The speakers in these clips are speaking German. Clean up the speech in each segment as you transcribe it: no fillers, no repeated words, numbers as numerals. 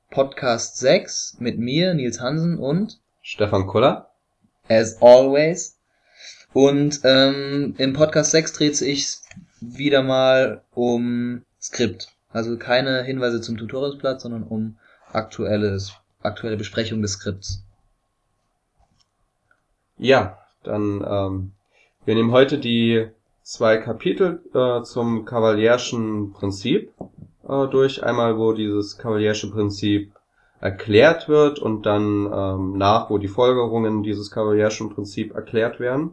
Podcast 6 mit mir, Nils Hansen und Stefan Kuller. As always. Und im Podcast 6 dreht sich wieder mal um Skript. Also keine Hinweise zum Tutorialsblatt, sondern um aktuelle Besprechung des Skripts. Ja, dann wir nehmen heute die 2 Kapitel zum Cavalierschen Prinzip durch. Einmal, wo dieses Cavaliersche Prinzip erklärt wird und dann wo die Folgerungen dieses Cavalierschen Prinzip erklärt werden.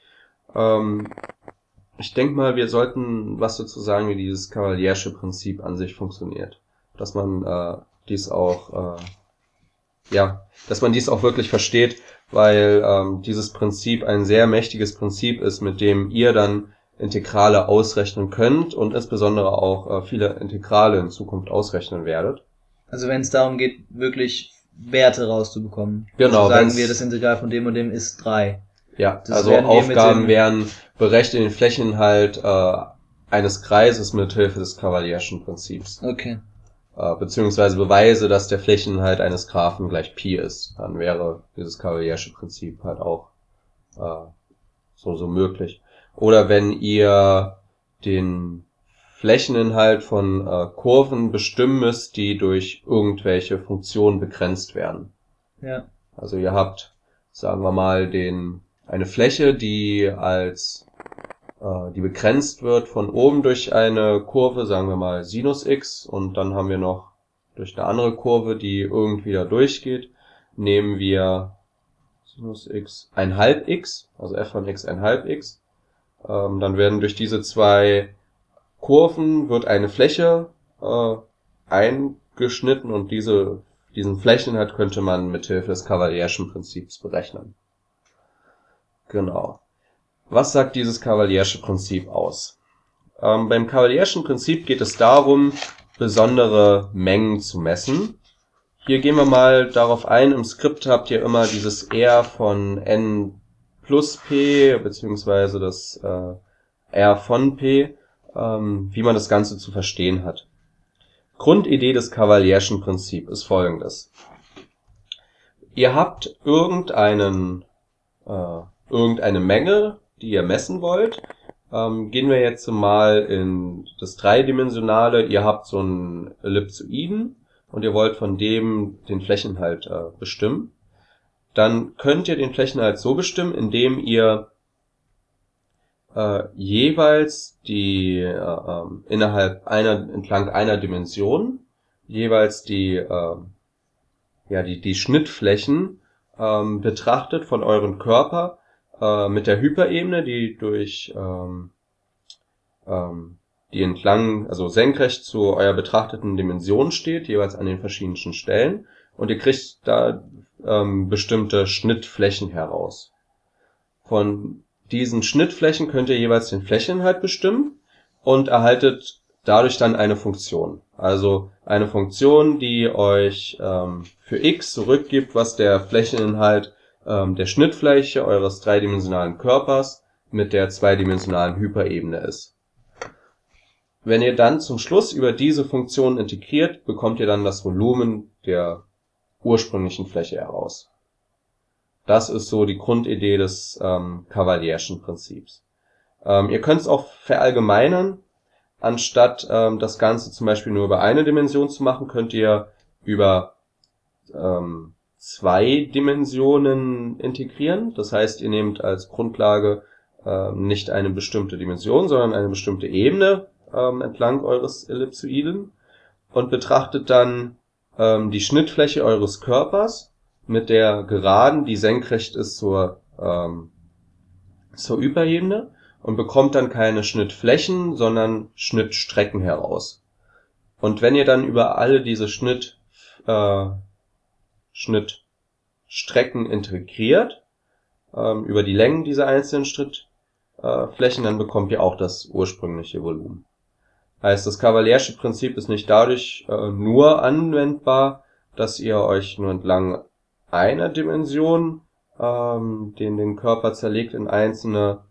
Ich denke mal, wir sollten was dazu sagen, wie dieses Cavaliersche Prinzip an sich funktioniert. Dass man dies auch wirklich versteht, weil dieses Prinzip ein sehr mächtiges Prinzip ist, mit dem ihr dann Integrale ausrechnen könnt und insbesondere auch viele Integrale in Zukunft ausrechnen werdet. Also wenn es darum geht, wirklich Werte rauszubekommen. Genau. Also sagen wir, das Integral von dem und dem ist 3. Ja, das also Aufgaben wären, berechne den Flächeninhalt eines Kreises mit Hilfe des Cavalierschen Prinzips. Okay. Beziehungsweise beweise, dass der Flächeninhalt eines Graphen gleich Pi ist. Dann wäre dieses Cavaliersche Prinzip halt auch so möglich. Oder wenn ihr den Flächeninhalt von Kurven bestimmen müsst, die durch irgendwelche Funktionen begrenzt werden. Ja. Also ihr habt, sagen wir mal, eine Fläche, die begrenzt wird von oben durch eine Kurve, sagen wir mal Sinus x, und dann haben wir noch durch eine andere Kurve, die irgendwie da durchgeht, nehmen wir Sinus x 1/2 x, also f von x 1/2 x. Dann werden durch diese 2 Kurven wird eine Fläche eingeschnitten und diesen Flächeninhalt könnte man mit Hilfe des Cavalierschen Prinzips berechnen. Genau. Was sagt dieses Cavaliersche Prinzip aus? Beim Cavalierschen Prinzip geht es darum, besondere Mengen zu messen. Hier gehen wir mal darauf ein, im Skript habt ihr immer dieses R von n plus p, beziehungsweise das R von p, wie man das Ganze zu verstehen hat. Grundidee des Cavalierschen Prinzips ist folgendes. Ihr habt irgendeine Menge, die ihr messen wollt. Gehen wir jetzt mal in das Dreidimensionale. Ihr habt so einen Ellipsoiden und ihr wollt von dem den Flächeninhalt bestimmen. Dann könnt ihr den Flächeninhalt so bestimmen, indem ihr jeweils entlang einer Dimension jeweils die Schnittflächen betrachtet von euren Körper mit der Hyperebene, die entlang, also senkrecht zu eurer betrachteten Dimension steht, jeweils an den verschiedensten Stellen, und ihr kriegt da bestimmte Schnittflächen heraus. Von diesen Schnittflächen könnt ihr jeweils den Flächeninhalt bestimmen und erhaltet dadurch dann eine Funktion. Also eine Funktion, die euch für x zurückgibt, was der Flächeninhalt der Schnittfläche eures dreidimensionalen Körpers mit der zweidimensionalen Hyperebene ist. Wenn ihr dann zum Schluss über diese Funktion integriert, bekommt ihr dann das Volumen der ursprünglichen Fläche heraus. Das ist so die Grundidee des Cavalierschen Prinzips. Ihr könnt es auch verallgemeinern. Anstatt das Ganze zum Beispiel nur über eine Dimension zu machen, könnt ihr über 2 Dimensionen integrieren. Das heißt, ihr nehmt als Grundlage nicht eine bestimmte Dimension, sondern eine bestimmte Ebene entlang eures Ellipsoiden und betrachtet dann die Schnittfläche eures Körpers mit der Geraden, die senkrecht ist zur Hyperebene, und bekommt dann keine Schnittflächen, sondern Schnittstrecken heraus. Und wenn ihr dann über alle diese Schnittstrecken integriert, über die Längen dieser einzelnen Schnittflächen, dann bekommt ihr auch das ursprüngliche Volumen. Heißt, das Cavaliersche Prinzip ist nicht dadurch nur anwendbar, dass ihr euch nur entlang einer Dimension den Körper zerlegt in einzelne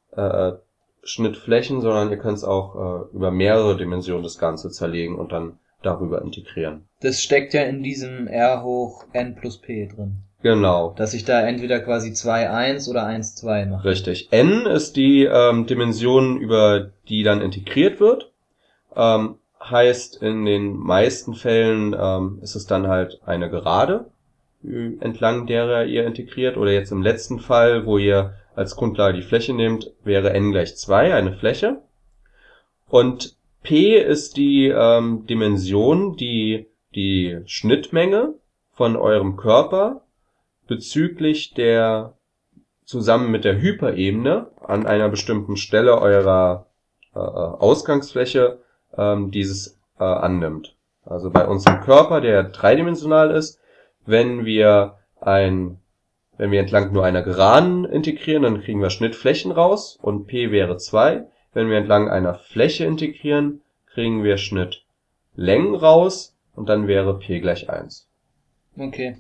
Schnittflächen, sondern ihr könnt es auch über mehrere Dimensionen das Ganze zerlegen und dann darüber integrieren. Das steckt ja in diesem R hoch n plus p drin. Genau. Dass ich da entweder quasi 2,1 oder 1,2 mache. Richtig. N ist die Dimension, über die dann integriert wird. Heißt, in den meisten Fällen ist es dann halt eine Gerade, entlang derer ihr integriert. Oder jetzt im letzten Fall, wo ihr als Grundlage die Fläche nehmt, wäre n gleich 2, eine Fläche. Und P ist die Dimension, die die Schnittmenge von eurem Körper bezüglich der zusammen mit der Hyperebene an einer bestimmten Stelle eurer Ausgangsfläche dieses annimmt. Also bei unserem Körper, der dreidimensional ist, wenn wir entlang nur einer Geraden integrieren, dann kriegen wir Schnittflächen raus und P wäre 2. Wenn wir entlang einer Fläche integrieren, kriegen wir Schnittlängen raus und dann wäre P gleich 1. Okay.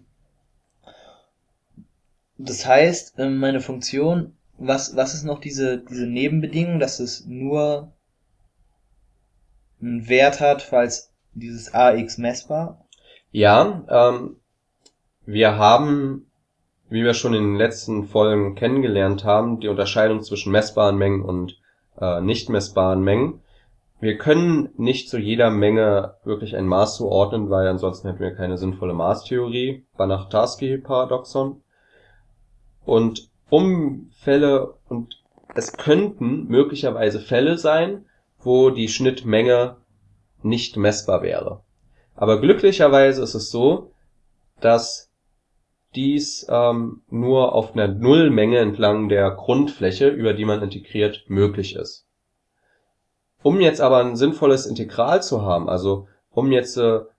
Das heißt, meine Funktion, was ist noch diese Nebenbedingung, dass es nur einen Wert hat, falls dieses AX messbar? Ja, wir haben, wie wir schon in den letzten Folgen kennengelernt haben, die Unterscheidung zwischen messbaren Mengen und nicht messbaren Mengen. Wir können nicht zu jeder Menge wirklich ein Maß zuordnen, weil ansonsten hätten wir keine sinnvolle Maßtheorie, Banach-Tarski-Paradoxon. Und es könnten möglicherweise Fälle sein, wo die Schnittmenge nicht messbar wäre. Aber glücklicherweise ist es so, dass dies nur auf einer Nullmenge entlang der Grundfläche, über die man integriert, möglich ist. Um jetzt aber ein sinnvolles Integral zu haben, also um jetzt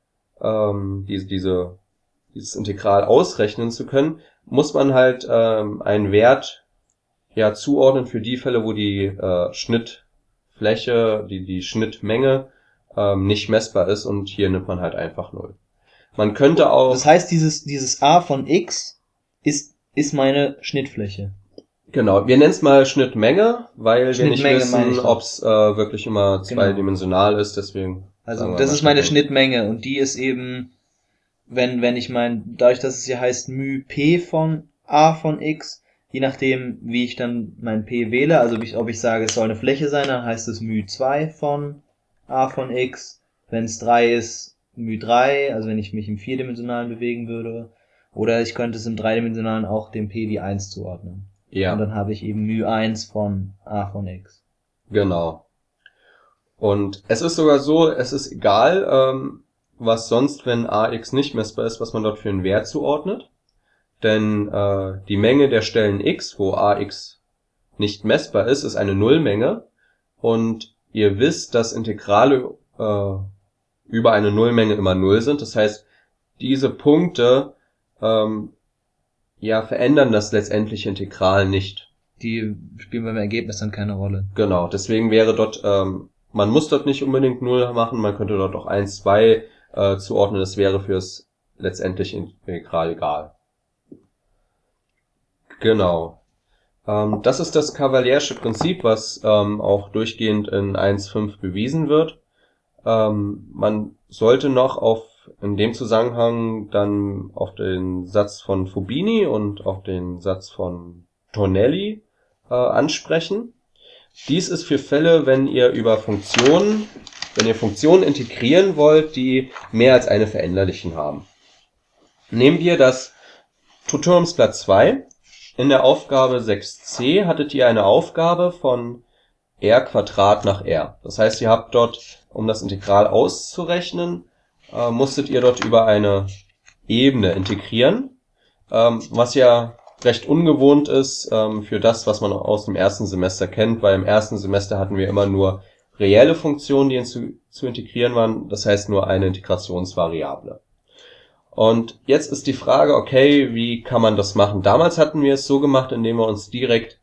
dieses Integral ausrechnen zu können, muss man halt einen Wert zuordnen für die Fälle, wo die Schnittfläche, die Schnittmenge nicht messbar ist, und hier nimmt man halt einfach 0. Man könnte auch... Das heißt, dieses a von x ist meine Schnittfläche. Genau, wir nennen es mal Schnittmenge, weil wir nicht wissen, ja. ob es wirklich immer zweidimensional ist, deswegen... Also das ist meine Schnittmenge und die ist eben, wenn ich dadurch, dass es hier heißt μ p von a von x, je nachdem, wie ich dann mein p wähle, also ob ich sage, es soll eine Fläche sein, dann heißt es μ 2 von a von x. Wenn es 3 ist, μ 3, also wenn ich mich im vierdimensionalen bewegen würde. Oder ich könnte es im dreidimensionalen auch dem p die 1 zuordnen. Ja. Und dann habe ich eben μ 1 von a von x. Genau. Und es ist sogar so, es ist egal, was sonst, wenn ax nicht messbar ist, was man dort für einen Wert zuordnet. Denn die Menge der Stellen x, wo ax nicht messbar ist, ist eine Nullmenge. Und ihr wisst, dass Integrale über eine Nullmenge immer 0 sind. Das heißt, diese Punkte verändern das letztendliche Integral nicht. Die spielen beim Ergebnis dann keine Rolle. Genau, deswegen wäre dort, man muss dort nicht unbedingt 0 machen, man könnte dort auch 1, 2 zuordnen, das wäre fürs letztendliche Integral egal. Genau. Das ist das Cavaliersche Prinzip, was auch durchgehend in 1.5 bewiesen wird. Man sollte noch in dem Zusammenhang dann auf den Satz von Fubini und auf den Satz von Tornelli ansprechen. Dies ist für Fälle, wenn ihr Funktionen integrieren wollt, die mehr als eine Veränderlichen haben. Nehmen wir das Tutoriumsblatt 2. In der Aufgabe 6c hattet ihr eine Aufgabe von r² nach r. Das heißt, ihr habt dort, um das Integral auszurechnen, musstet ihr dort über eine Ebene integrieren, was ja recht ungewohnt ist für das, was man aus dem ersten Semester kennt, weil im ersten Semester hatten wir immer nur reelle Funktionen, die zu integrieren waren, das heißt nur eine Integrationsvariable. Und jetzt ist die Frage, okay, wie kann man das machen? Damals hatten wir es so gemacht, indem wir uns direkt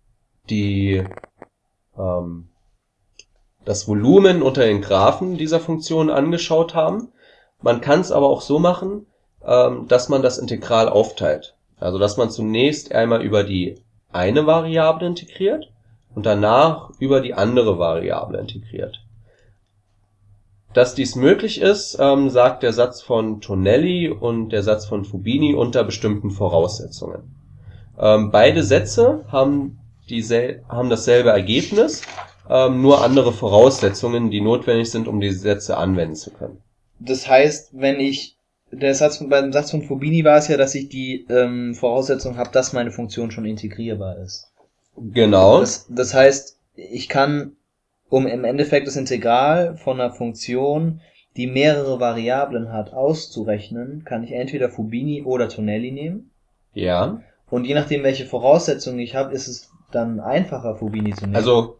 das Volumen unter den Graphen dieser Funktion angeschaut haben. Man kann es aber auch so machen, dass man das Integral aufteilt. Also dass man zunächst einmal über die eine Variable integriert und danach über die andere Variable integriert. Dass dies möglich ist, sagt der Satz von Tonelli und der Satz von Fubini unter bestimmten Voraussetzungen. Beide Sätze haben dasselbe Ergebnis, nur andere Voraussetzungen, die notwendig sind, um diese Sätze anwenden zu können. Das heißt, beim Satz von Fubini war es ja, dass ich die Voraussetzung habe, dass meine Funktion schon integrierbar ist. Genau. Das heißt, ich kann, um im Endeffekt das Integral von einer Funktion, die mehrere Variablen hat, auszurechnen, kann ich entweder Fubini oder Tonelli nehmen. Ja. Und je nachdem, welche Voraussetzungen ich habe, ist es dann einfacher, Fubini zu nehmen. Also,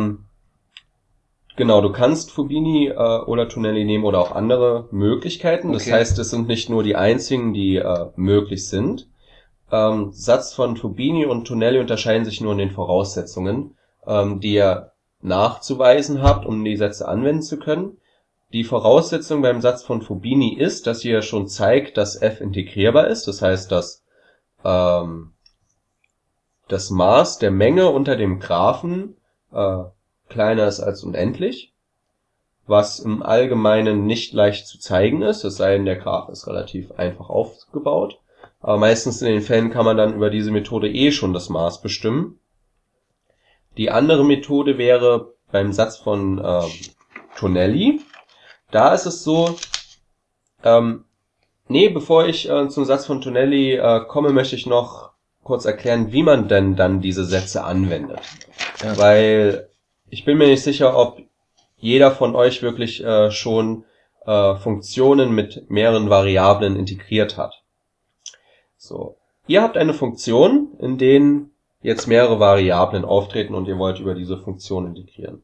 genau, du kannst Fubini oder Tonelli nehmen oder auch andere Möglichkeiten. Das Okay. heißt, es sind nicht nur die einzigen, die möglich sind. Satz von Fubini und Tonelli unterscheiden sich nur in den Voraussetzungen, die ihr nachzuweisen habt, um die Sätze anwenden zu können. Die Voraussetzung beim Satz von Fubini ist, dass ihr schon zeigt, dass f integrierbar ist. Das heißt, dass das Maß der Menge unter dem Graphen kleiner ist als unendlich, was im Allgemeinen nicht leicht zu zeigen ist, es sei denn, der Graph ist relativ einfach aufgebaut. Aber meistens in den Fällen kann man dann über diese Methode schon das Maß bestimmen. Die andere Methode wäre beim Satz von Tonelli. Da ist es so, bevor ich zum Satz von Tonelli komme, möchte ich noch kurz erklären, wie man denn dann diese Sätze anwendet. Ja. Weil ich bin mir nicht sicher, ob jeder von euch wirklich schon Funktionen mit mehreren Variablen integriert hat. So, ihr habt eine Funktion, in denen jetzt mehrere Variablen auftreten und ihr wollt über diese Funktion integrieren.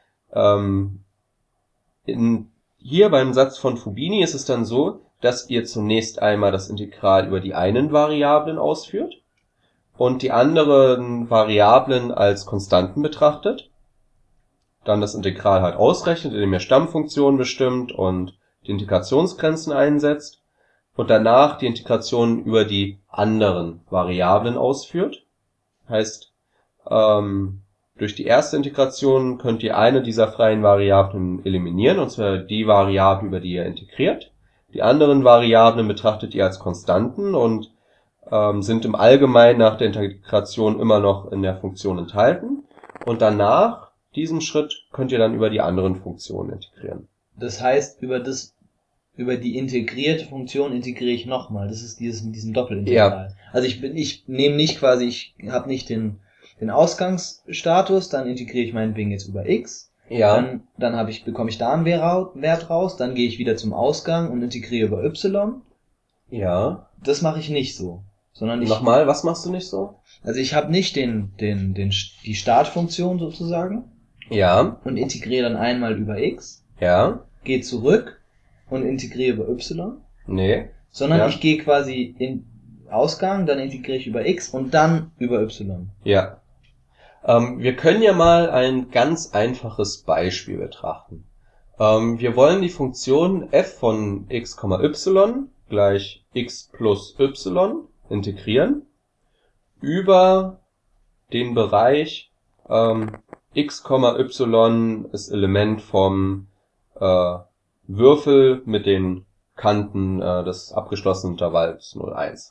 Hier beim Satz von Fubini ist es dann so, dass ihr zunächst einmal das Integral über die einen Variablen ausführt und die anderen Variablen als Konstanten betrachtet. Dann das Integral halt ausrechnet, indem ihr Stammfunktionen bestimmt und die Integrationsgrenzen einsetzt und danach die Integration über die anderen Variablen ausführt. Heißt, durch die erste Integration könnt ihr eine dieser freien Variablen eliminieren, und zwar die Variable, über die ihr integriert. Die anderen Variablen betrachtet ihr als Konstanten und sind im Allgemeinen nach der Integration immer noch in der Funktion enthalten. Und danach, diesen Schritt, könnt ihr dann über die anderen Funktionen integrieren. Das heißt, über die integrierte Funktion integriere ich nochmal. Das ist diesen Doppelintegral. Ja. Also ich nehme nicht quasi, ich habe nicht den Ausgangsstatus, dann integriere ich meinetwegen jetzt über x. Ja. Dann bekomme ich da einen Wert raus, dann gehe ich wieder zum Ausgang und integriere über y. Ja. Das mache ich nicht so. Sondern Nochmal, was machst du nicht so? Also ich habe nicht die Startfunktion sozusagen. Ja. Und integriere dann einmal über x. Ja. Gehe zurück und integriere über y. Nee. Sondern ich gehe quasi in Ausgang, dann integriere ich über x und dann über y. Ja. Wir können ja mal ein ganz einfaches Beispiel betrachten. Wir wollen die Funktion f von x, y gleich x plus y integrieren über den Bereich x, y ist Element vom Würfel mit den Kanten des abgeschlossenen Intervalls 0, 1.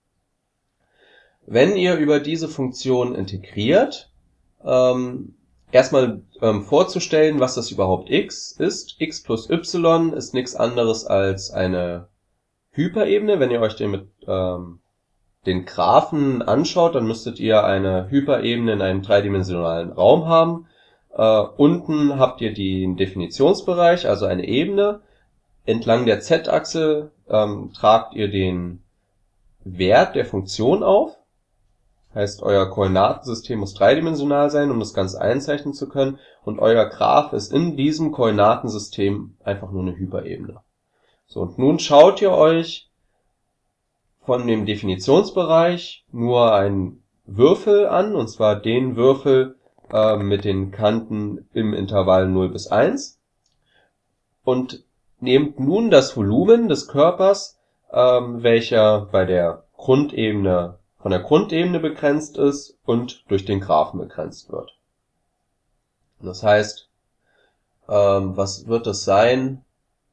Wenn ihr über diese Funktion integriert, erstmal vorzustellen, was das überhaupt x ist. X plus y ist nichts anderes als eine Hyperebene. Wenn ihr euch den Graphen anschaut, dann müsstet ihr eine Hyperebene in einem dreidimensionalen Raum haben. Unten habt ihr den Definitionsbereich, also eine Ebene. Entlang der z-Achse tragt ihr den Wert der Funktion auf. Heißt, euer Koordinatensystem muss dreidimensional sein, um das Ganze einzeichnen zu können. Und euer Graph ist in diesem Koordinatensystem einfach nur eine Hyperebene. So, und nun schaut ihr euch von dem Definitionsbereich nur einen Würfel an, und zwar den Würfel mit den Kanten im Intervall 0 bis 1. Und nehmt nun das Volumen des Körpers, welcher bei der Grundebene von der Grundebene begrenzt ist und durch den Graphen begrenzt wird. Das heißt, Was wird das sein?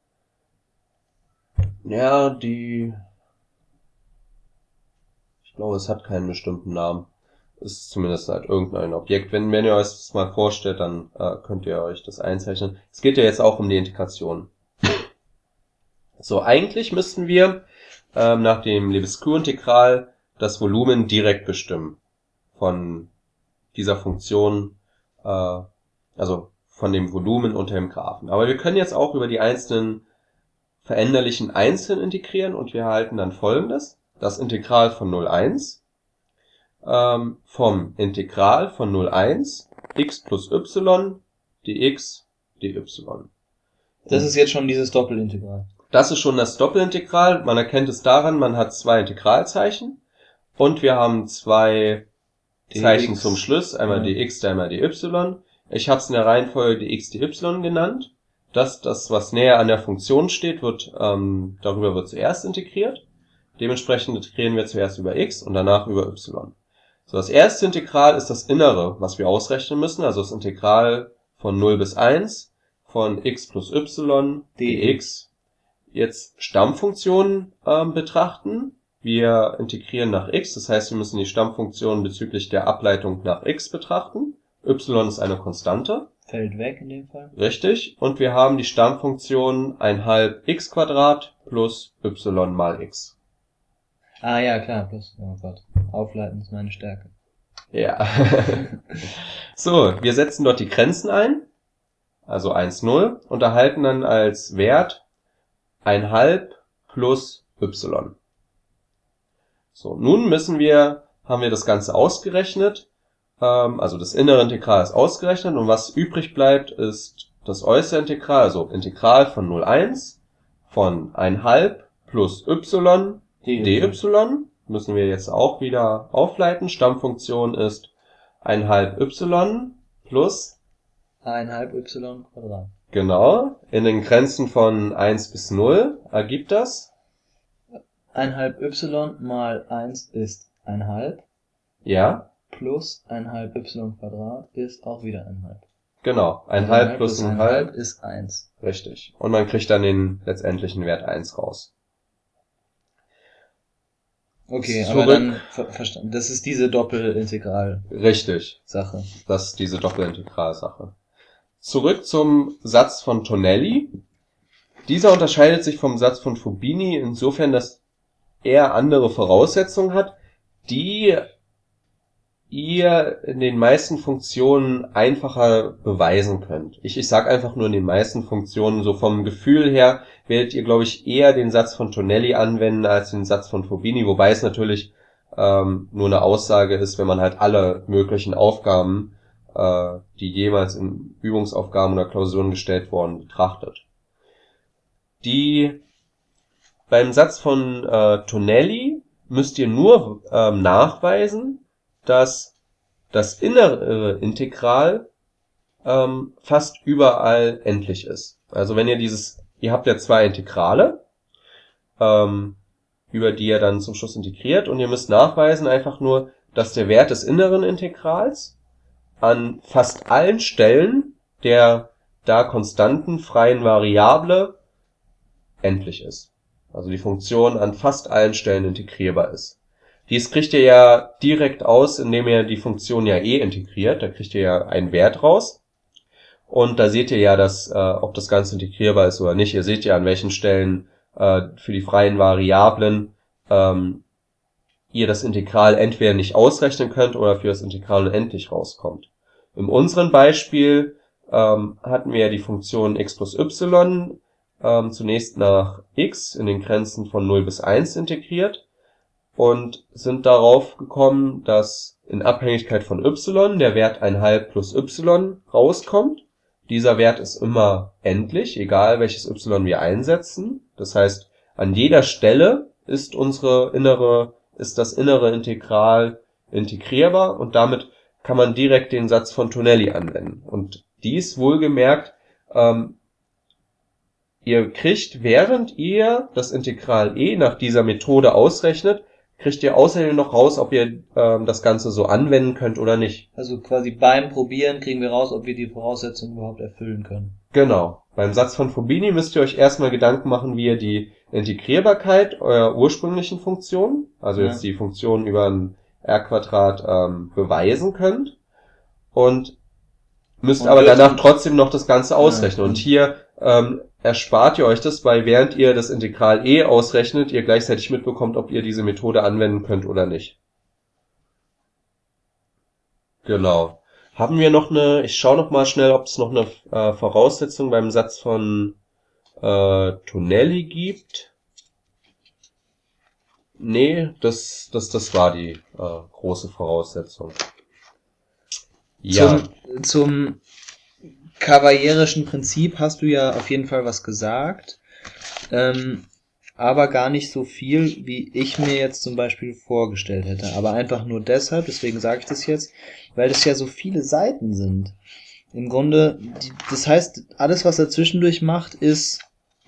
Ja, ich glaube, es hat keinen bestimmten Namen. Es ist zumindest halt irgendein Objekt. Wenn ihr euch das mal vorstellt, dann könnt ihr euch das einzeichnen. Es geht ja jetzt auch um die Integration. So, eigentlich müssten wir nach dem Lebesgue-Integral das Volumen direkt bestimmen von dieser Funktion, also von dem Volumen unter dem Graphen. Aber wir können jetzt auch über die einzelnen Veränderlichen einzeln integrieren und wir erhalten dann Folgendes. Das Integral von 0,1 vom Integral von 0,1 x plus y dx dy. Das ist jetzt schon dieses Doppelintegral. Das ist schon das Doppelintegral. Man erkennt es daran, man hat zwei Integralzeichen und wir haben zwei Zeichen zum Schluss, einmal dx, einmal dy. Ich habe es in der Reihenfolge dx, dy genannt. Das, was näher an der Funktion steht, darüber wird zuerst integriert. Dementsprechend integrieren wir zuerst über x und danach über y. So, das erste Integral ist das Innere, was wir ausrechnen müssen, also das Integral von 0 bis 1 von x plus y dx. Jetzt Stammfunktionen betrachten. Wir integrieren nach x, das heißt, wir müssen die Stammfunktion bezüglich der Ableitung nach x betrachten. Y ist eine Konstante. Fällt weg in dem Fall. Richtig. Und wir haben die Stammfunktion 1/2 x² plus y mal x. Ah ja, klar, plus, oh Gott, aufleiten ist meine Stärke. Ja. So, wir setzen dort die Grenzen ein, also 1, 0, und erhalten dann als Wert 1/2 plus y. So, nun haben wir das Ganze ausgerechnet, also das innere Integral ist ausgerechnet und was übrig bleibt ist das äußere Integral, also Integral von 0,1 von 1/2 plus y dy, müssen wir jetzt auch wieder aufleiten. Stammfunktion ist 1/2 y plus 1/2 y Quadrat. Genau, in den Grenzen von 1 bis 0 ergibt das 1/2 y mal 1 ist 1/2. Ja. Plus 1/2 y Quadrat ist auch wieder 1/2. Genau, 1/2 1/2 plus 1/2 ist 1. Richtig. Und man kriegt dann den letztendlichen Wert 1 raus. Okay, aber dann verstanden. Das ist diese Doppelintegral. Richtig. Sache. Das ist diese Doppelintegralsache. Zurück zum Satz von Tonelli. Dieser unterscheidet sich vom Satz von Fubini insofern, dass er andere Voraussetzungen hat, die ihr in den meisten Funktionen einfacher beweisen könnt. Ich sage einfach nur in den meisten Funktionen, so vom Gefühl her werdet ihr, glaube ich, eher den Satz von Tonelli anwenden als den Satz von Fubini, wobei es natürlich nur eine Aussage ist, wenn man halt alle möglichen Aufgaben, die jemals in Übungsaufgaben oder Klausuren gestellt wurden, betrachtet. Beim Satz von Tonelli müsst ihr nur nachweisen, dass das innere Integral fast überall endlich ist. Also wenn ihr habt ja zwei Integrale, über die ihr dann zum Schluss integriert und ihr müsst nachweisen einfach nur, dass der Wert des inneren Integrals an fast allen Stellen der da konstanten freien Variable endlich ist. Also die Funktion an fast allen Stellen integrierbar ist. Dies kriegt ihr ja direkt aus, indem ihr die Funktion ja integriert. Da kriegt ihr ja einen Wert raus. Und da seht ihr ja, ob das Ganze integrierbar ist oder nicht. Ihr seht ja, an welchen Stellen für die freien Variablen ihr das Integral entweder nicht ausrechnen könnt oder für das Integral unendlich rauskommt. In unserem Beispiel hatten wir ja die Funktion x plus y zunächst nach x in den Grenzen von 0 bis 1 integriert und sind darauf gekommen, dass in Abhängigkeit von y der Wert 1/2 plus y rauskommt. Dieser Wert ist immer endlich, egal welches y wir einsetzen. Das heißt, an jeder Stelle ist das innere Integral integrierbar und damit kann man direkt den Satz von Tonelli anwenden. Und dies wohlgemerkt, ihr kriegt, während ihr das Integral nach dieser Methode ausrechnet, kriegt ihr außerdem noch raus, ob ihr das Ganze so anwenden könnt oder nicht. Also quasi beim Probieren kriegen wir raus, ob wir die Voraussetzungen überhaupt erfüllen können. Genau. Beim Satz von Fubini müsst ihr euch erstmal Gedanken machen, wie ihr die Integrierbarkeit eurer ursprünglichen Funktion, also jetzt die Funktion über ein R-Quadrat, beweisen könnt. Und müsst aber danach trotzdem noch das Ganze ausrechnen. Und hier erspart ihr euch das, weil während ihr das Integral ausrechnet, ihr gleichzeitig mitbekommt, ob ihr diese Methode anwenden könnt oder nicht. Genau. Haben wir noch ich schaue noch mal schnell, ob es noch eine Voraussetzung beim Satz von Tonelli gibt. Nee, das war die große Voraussetzung. Ja. Zum Cavalierischen Prinzip hast du ja auf jeden Fall was gesagt, aber gar nicht so viel, wie ich mir jetzt zum Beispiel vorgestellt hätte. Aber einfach nur deshalb, deswegen sage ich das jetzt, weil das ja so viele Seiten sind. Im Grunde, das heißt, alles, was er zwischendurch macht, ist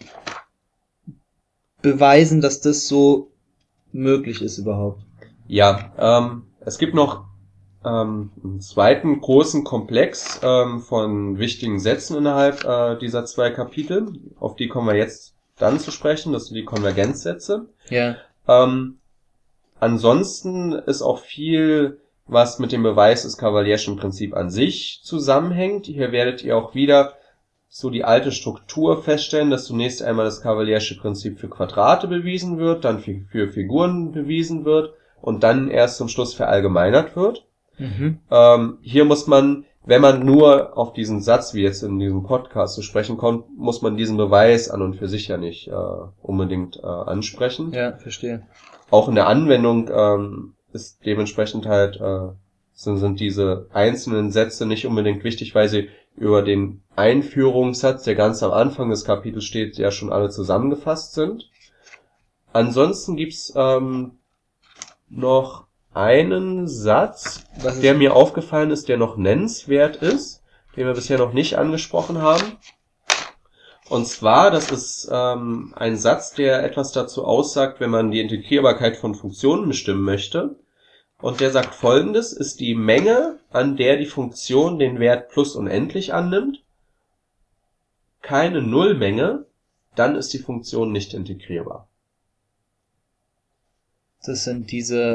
beweisen, dass das so möglich ist überhaupt. Ja, es gibt noch einen zweiten großen Komplex von wichtigen Sätzen innerhalb dieser 2 Kapitel. Auf die kommen wir jetzt dann zu sprechen. Das sind die Konvergenzsätze. Ja. Ansonsten ist auch viel, was mit dem Beweis des Cavalierschen Prinzips an sich zusammenhängt. Hier werdet ihr auch wieder so die alte Struktur feststellen, dass zunächst einmal das Cavaliersche Prinzip für Quadrate bewiesen wird, dann für Figuren bewiesen wird und dann erst zum Schluss verallgemeinert wird. Hier muss man, wenn man nur auf diesen Satz, wie jetzt in diesem Podcast zu sprechen kommt, muss man diesen Beweis an und für sich ja nicht unbedingt ansprechen. Ja, verstehe. Auch in der Anwendung ist dementsprechend halt sind diese einzelnen Sätze nicht unbedingt wichtig, weil sie über den Einführungssatz, der ganz am Anfang des Kapitels steht, ja schon alle zusammengefasst sind. Ansonsten gibt's noch einen Satz, der mir aufgefallen ist, der noch nennenswert ist, den wir bisher noch nicht angesprochen haben. Und zwar, das ist ein Satz, der etwas dazu aussagt, wenn man die Integrierbarkeit von Funktionen bestimmen möchte. Und der sagt Folgendes: Ist die Menge, an der die Funktion den Wert plus unendlich annimmt, keine Nullmenge, dann ist die Funktion nicht integrierbar. Das sind diese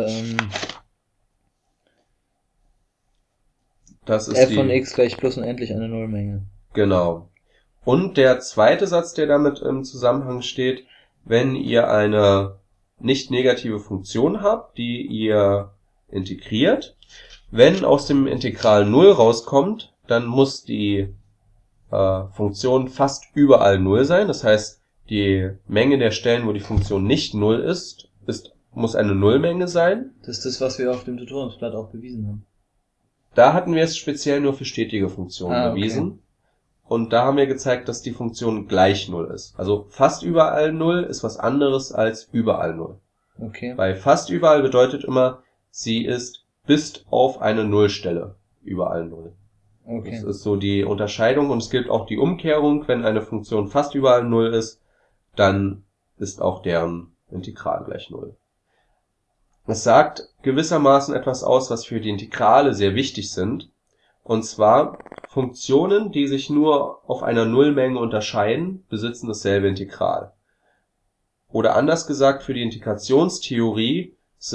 das ist f von x gleich plus unendlich eine Nullmenge. Genau. Und der zweite Satz, der damit im Zusammenhang steht: Wenn ihr eine nicht negative Funktion habt, die ihr integriert, wenn aus dem Integral 0 rauskommt, dann muss die Funktion fast überall 0 sein. Das heißt, die Menge der Stellen, wo die Funktion nicht 0 ist, muss eine Nullmenge sein. Das ist das, was wir auf dem Tutoriumsblatt auch bewiesen haben. Da hatten wir es speziell nur für stetige Funktionen bewiesen. Okay. Und da haben wir gezeigt, dass die Funktion gleich 0 ist. Also fast überall 0 ist was anderes als überall 0. Okay. Bei fast überall bedeutet immer, sie ist bis auf eine Nullstelle überall 0. Okay. Das ist so die Unterscheidung, und es gilt auch die Umkehrung: Wenn eine Funktion fast überall 0 ist, dann ist auch deren Integral gleich 0. Es sagt gewissermaßen etwas aus, was für die Integrale sehr wichtig sind. Und zwar, Funktionen, die sich nur auf einer Nullmenge unterscheiden, besitzen dasselbe Integral. Oder anders gesagt, für die Integrationstheorie es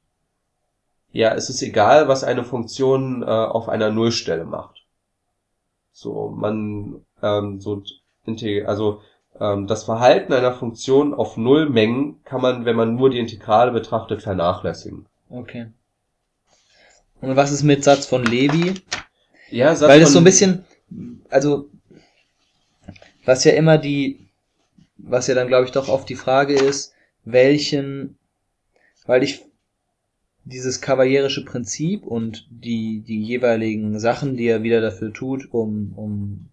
ist egal, was eine Funktion auf einer Nullstelle macht. Das Verhalten einer Funktion auf Nullmengen kann man, wenn man nur die Integrale betrachtet, vernachlässigen. Okay. Und was ist mit Satz von Levi? Ja, weil das so ein bisschen, also was ja dann glaube ich doch oft die Frage ist, weil dieses cavalierische Prinzip und die jeweiligen Sachen, die er wieder dafür tut, um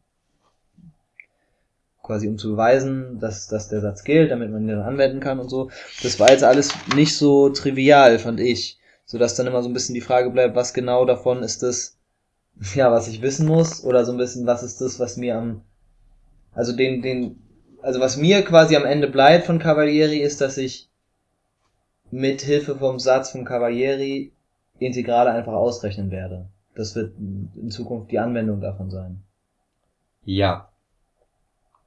zu beweisen, dass der Satz gilt, damit man ihn dann anwenden kann und so, das war jetzt alles nicht so trivial, fand ich, sodass dann immer so ein bisschen die Frage bleibt, was genau davon ist das, was ich wissen muss, oder so ein bisschen, was ist das, was mir was mir quasi am Ende bleibt von Cavalieri, ist, dass ich mit Hilfe vom Satz von Cavalieri Integrale einfach ausrechnen werde. Das wird in Zukunft die Anwendung davon sein. Ja.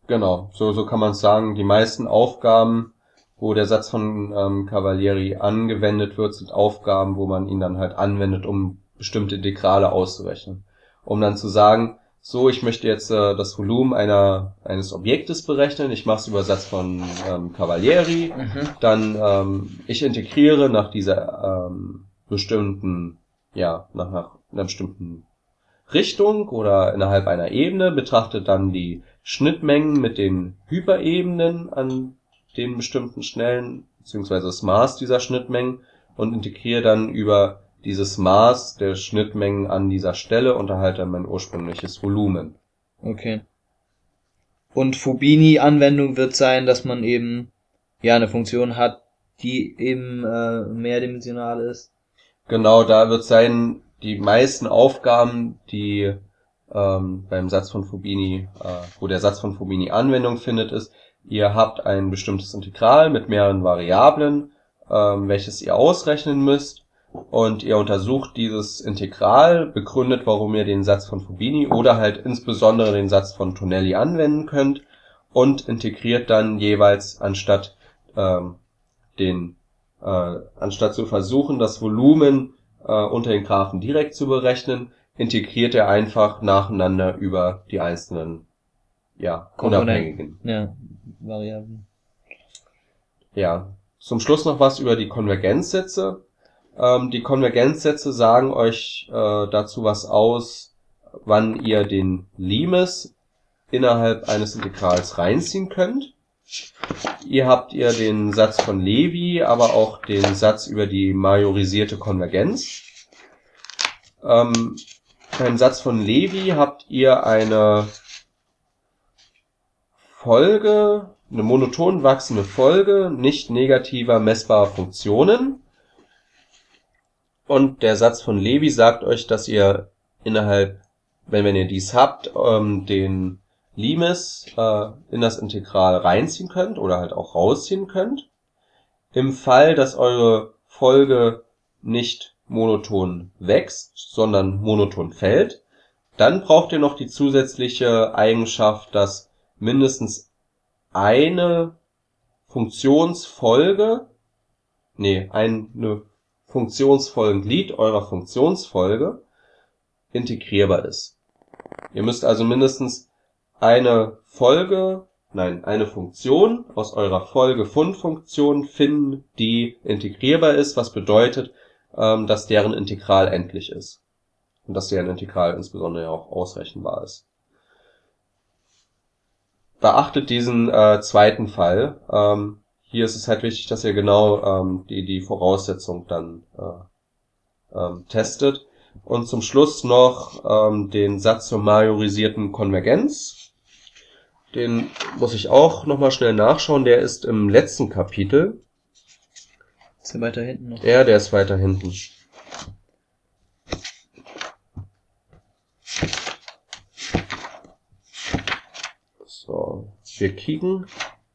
Genau, so kann man es sagen. Die meisten Aufgaben, wo der Satz von Cavalieri angewendet wird, sind Aufgaben, wo man ihn dann halt anwendet, um bestimmte Integrale auszurechnen. Um dann zu sagen, so, ich möchte jetzt das Volumen eines Objektes berechnen, ich mache es über Satz von Cavalieri, dann ich integriere nach dieser bestimmten, nach einer bestimmten Richtung oder innerhalb einer Ebene, betrachtet dann die Schnittmengen mit den Hyperebenen an den bestimmten Stellen, beziehungsweise das Maß dieser Schnittmengen und integriere dann über dieses Maß der Schnittmengen an dieser Stelle und erhalte dann mein ursprüngliches Volumen. Okay. Und Fubini-Anwendung wird sein, dass man eben eine Funktion hat, die eben mehrdimensional ist. Genau, da wird sein, die meisten Aufgaben, die beim Satz von Fubini, wo der Satz von Fubini Anwendung findet, ist, ihr habt ein bestimmtes Integral mit mehreren Variablen, welches ihr ausrechnen müsst, und ihr untersucht dieses Integral, begründet, warum ihr den Satz von Fubini oder halt insbesondere den Satz von Tonelli anwenden könnt und integriert dann jeweils anstatt zu versuchen, das Volumen unter den Graphen direkt zu berechnen, integriert er einfach nacheinander über die einzelnen unabhängigen Variablen. Ja, zum Schluss noch was über die Konvergenzsätze. Die Konvergenzsätze sagen euch dazu was aus, wann ihr den Limes innerhalb eines Integrals reinziehen könnt. Ihr habt den Satz von Levi, aber auch den Satz über die majorisierte Konvergenz. Beim Satz von Levi habt ihr eine Folge, eine monoton wachsende Folge nicht negativer messbarer Funktionen. Und der Satz von Levi sagt euch, dass ihr wenn ihr dies habt, den Limes in das Integral reinziehen könnt oder halt auch rausziehen könnt. Im Fall, dass eure Folge nicht monoton wächst, sondern monoton fällt, dann braucht ihr noch die zusätzliche Eigenschaft, dass mindestens eine Funktionsfolgenglied eurer Funktionsfolge integrierbar ist. Ihr müsst also mindestens eine Funktion aus eurer Folge-Fund-Funktion finden, die integrierbar ist, was bedeutet, dass deren Integral endlich ist. Und dass deren Integral insbesondere auch ausrechenbar ist. Beachtet diesen zweiten Fall. Hier ist es halt wichtig, dass ihr genau die Voraussetzung dann testet. Und zum Schluss noch den Satz zur majorisierten Konvergenz. Den muss ich auch nochmal schnell nachschauen. Der ist im letzten Kapitel. Ist der weiter hinten noch? Ja, der ist weiter hinten. So, wir kicken.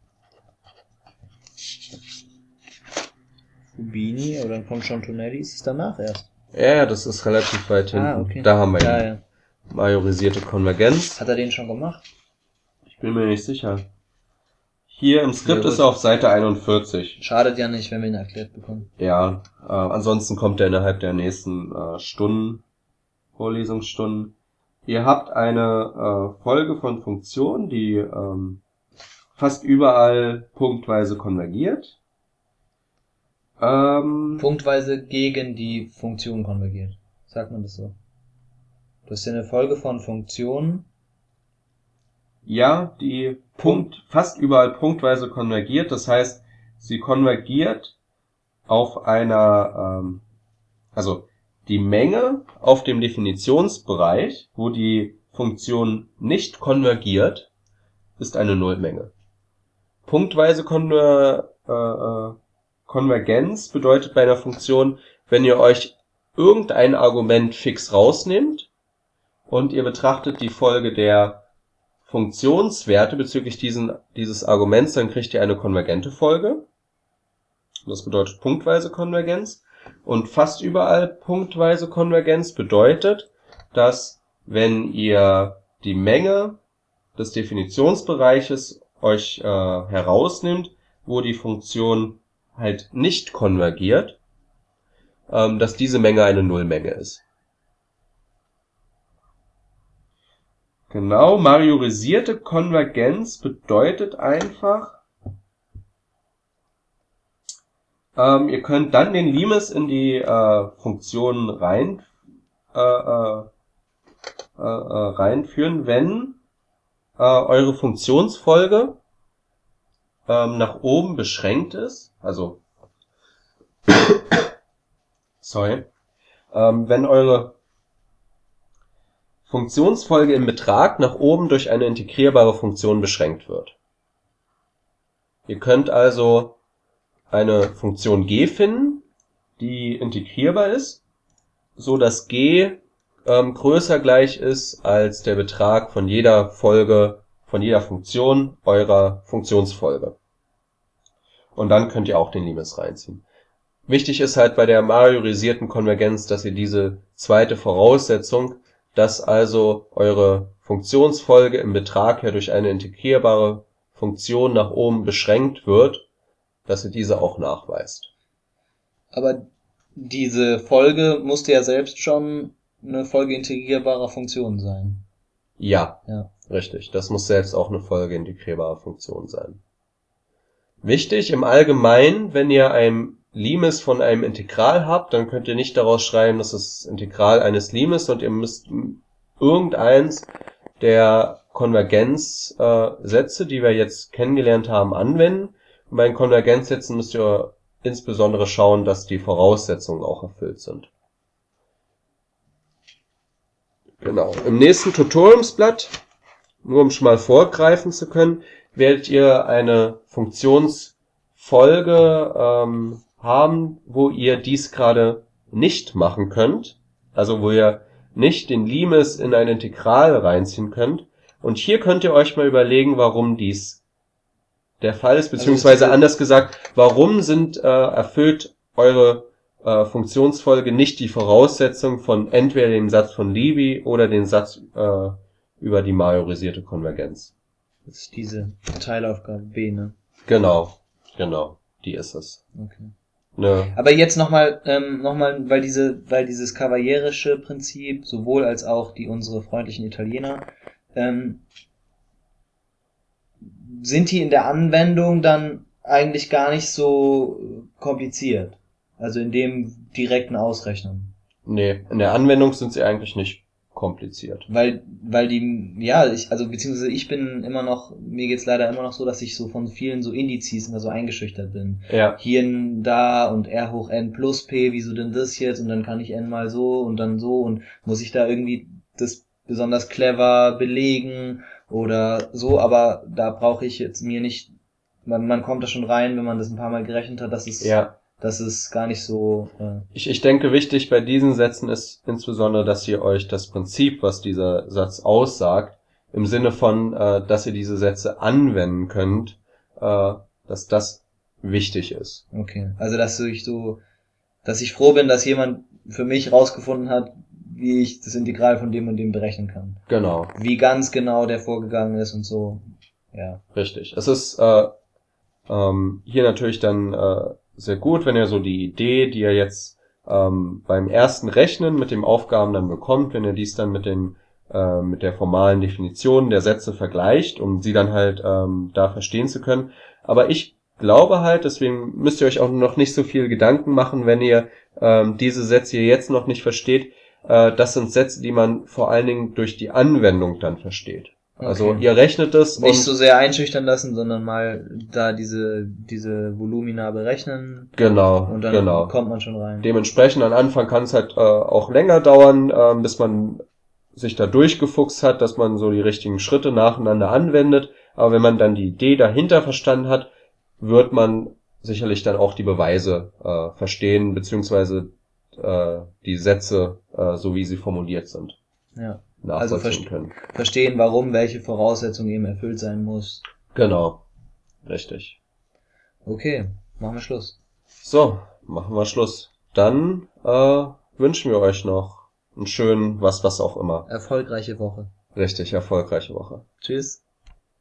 Fubini, oder dann kommt schon Tonelli, ist es danach erst? Ja, das ist relativ weit hinten. Okay. Da haben wir ihn. Majorisierte Konvergenz. Hat er den schon gemacht? Ich bin mir nicht sicher. Hier im Skript ist er auf Seite 41. Schadet ja nicht, wenn wir ihn erklärt bekommen. Ja, ansonsten kommt er innerhalb der nächsten Vorlesungsstunden. Ihr habt eine Folge von Funktionen, die fast überall punktweise konvergiert. Punktweise gegen die Funktion konvergiert. Sagt man das so? Du hast ja eine Folge von Funktionen. Ja, die fast überall punktweise konvergiert. Das heißt, sie konvergiert auf einer, also die Menge auf dem Definitionsbereich, wo die Funktion nicht konvergiert, ist eine Nullmenge. Punktweise Konvergenz bedeutet bei einer Funktion, wenn ihr euch irgendein Argument fix rausnehmt und ihr betrachtet die Folge der Funktionswerte bezüglich dieses Arguments, dann kriegt ihr eine konvergente Folge. Das bedeutet punktweise Konvergenz. Und fast überall punktweise Konvergenz bedeutet, dass wenn ihr die Menge des Definitionsbereiches euch herausnimmt, wo die Funktion halt nicht konvergiert, dass diese Menge eine Nullmenge ist. Genau, majorisierte Konvergenz bedeutet einfach, ihr könnt dann den Limes in die Funktion reinführen, wenn eure Funktionsfolge nach oben beschränkt ist, also wenn eure Funktionsfolge im Betrag nach oben durch eine integrierbare Funktion beschränkt wird. Ihr könnt also eine Funktion g finden, die integrierbar ist, so dass g größer gleich ist als der Betrag von jeder Folge, von jeder Funktion eurer Funktionsfolge. Und dann könnt ihr auch den Limes reinziehen. Wichtig ist halt bei der majorisierten Konvergenz, dass ihr diese zweite Voraussetzung, dass also eure Funktionsfolge im Betrag her durch eine integrierbare Funktion nach oben beschränkt wird, dass ihr diese auch nachweist. Aber diese Folge musste ja selbst schon eine Folge integrierbarer Funktionen sein. Ja, Ja. richtig. Das muss selbst auch eine Folge integrierbarer Funktion sein. Wichtig im Allgemeinen, wenn ihr ein Limes von einem Integral habt, dann könnt ihr nicht daraus schreiben, das ist das Integral eines Limes, und ihr müsst irgendeins der Konvergenzsätze, die wir jetzt kennengelernt haben, anwenden. Und bei den Konvergenzsätzen müsst ihr insbesondere schauen, dass die Voraussetzungen auch erfüllt sind. Genau. Im nächsten Tutoriumsblatt, nur um schon mal vorgreifen zu können, werdet ihr eine Funktionsfolge haben, wo ihr dies gerade nicht machen könnt, also wo ihr nicht den Limes in ein Integral reinziehen könnt. Und hier könnt ihr euch mal überlegen, warum dies der Fall ist, beziehungsweise anders gesagt, warum erfüllt eure Funktionsfolge nicht die Voraussetzung von entweder dem Satz von Libby oder dem Satz über die majorisierte Konvergenz. Das ist diese Teilaufgabe B, ne? Genau, die ist es. Okay. Ne. Aber jetzt nochmal, weil dieses kavalierische Prinzip, sowohl als auch unsere freundlichen Italiener, sind die in der Anwendung dann eigentlich gar nicht so kompliziert. Also in dem direkten Ausrechnen. Nee, in der Anwendung sind sie eigentlich nicht kompliziert. Weil beziehungsweise ich bin immer noch, mir geht's leider immer noch so, dass ich so von vielen so Indizes immer so eingeschüchtert bin. Ja. Hier da und R hoch n plus P, wieso denn das jetzt? Und dann kann ich n mal so und dann so und muss ich da irgendwie das besonders clever belegen oder so, aber da brauche ich jetzt mir nicht, man kommt da schon rein, wenn man das ein paar Mal gerechnet hat, dass es gar nicht so... Ich denke, wichtig bei diesen Sätzen ist insbesondere, dass ihr euch das Prinzip, was dieser Satz aussagt, im Sinne von, dass ihr diese Sätze anwenden könnt, dass das wichtig ist. Okay, also dass ich froh bin, dass jemand für mich rausgefunden hat, wie ich das Integral von dem und dem berechnen kann. Genau. Wie ganz genau der vorgegangen ist und so. Ja. Richtig. Es ist hier natürlich dann sehr gut, wenn ihr so die Idee, die ihr jetzt beim ersten Rechnen mit den Aufgaben dann bekommt, wenn ihr dies dann mit der formalen Definition der Sätze vergleicht, um sie dann halt da verstehen zu können. Aber ich glaube halt, deswegen müsst ihr euch auch noch nicht so viel Gedanken machen, wenn ihr diese Sätze hier jetzt noch nicht versteht. Das sind Sätze, die man vor allen Dingen durch die Anwendung dann versteht. Also Okay. ihr rechnet es nicht so sehr einschüchtern lassen, sondern mal da diese Volumina berechnen. Genau. Und dann kommt man schon rein. Dementsprechend am Anfang kann es halt auch länger dauern, bis man sich da durchgefuchst hat, dass man so die richtigen Schritte nacheinander anwendet. Aber wenn man dann die Idee dahinter verstanden hat, wird man sicherlich dann auch die Beweise verstehen, beziehungsweise die Sätze, so wie sie formuliert sind. Ja. Nachvollziehen können. Verstehen, warum welche Voraussetzung eben erfüllt sein muss. Genau. Richtig. Okay, machen wir Schluss. So, machen wir Schluss. Dann wünschen wir euch noch einen schönen was auch immer. Erfolgreiche Woche. Richtig erfolgreiche Woche. Tschüss.